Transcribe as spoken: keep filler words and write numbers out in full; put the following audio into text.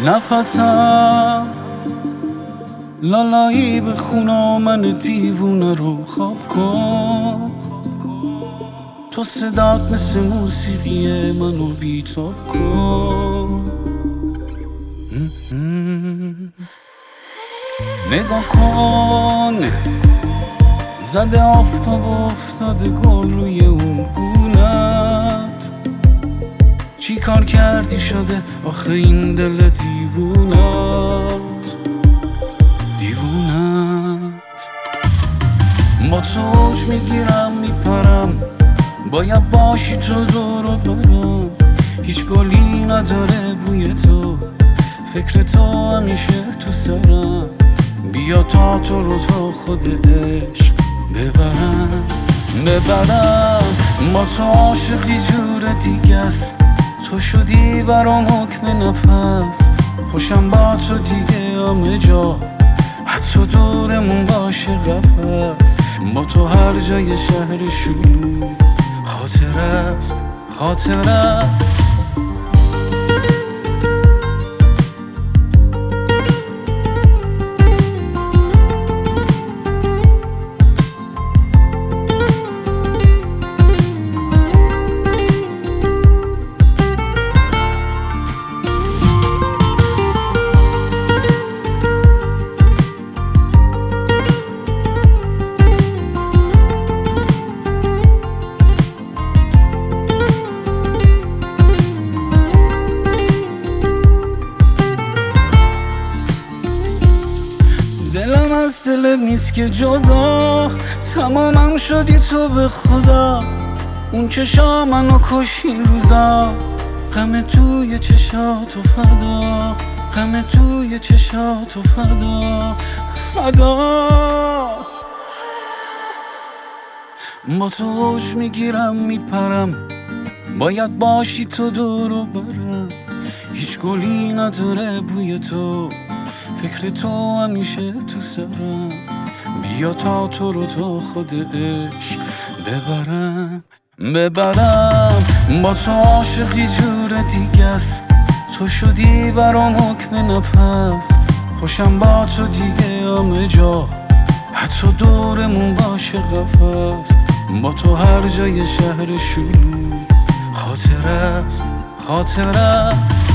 نفسم لالایی به خونا من دیوونه رو خواب کن. تو صدات مثل موسیقی منو بیتاب کن. نگاه کن زده آفتاب افتاده گل روی اون گونت. چی کار کردی شده آخه این دل دیوونت دیوونت. با تو اوج میگیرم میپرم، باید باشی تو دور و برم. هیچ گلی نداره بوی تو، فکر تو همیشه تو سرم. بیا تا تو رو تا خود عشق ببرم ببرم. با تو عاشقی جور دیگه است، تو شدی برام حکم نفس. خوشم با تو دیگه همه جا، حتی دورمون باشه قفس. با تو هر جای شهر شلوغ خاطر است خاطر است. دلم از دلت نیست که جدا، تمامم شدی تو به خدا. اون چشا منو کش این روزا، غم توی چشاتو فدا، غم توی چشاتو فدا فدا. با تو اوج میگیرم میپرم، باید باشی تو دور و برم. هیچ گلی نداره بوی تو، فکر تو همیشه تو سرم. بیا تا تو رو تا خود عشق ببرم ببرم. با تو عاشقی جور دیگه است، تو شدی برام حکم نفس. خوشم با تو دیگه همه جا، حتی دورمون باشه قفس. با تو هر جای شهر شلوغ خاطر است خاطر است.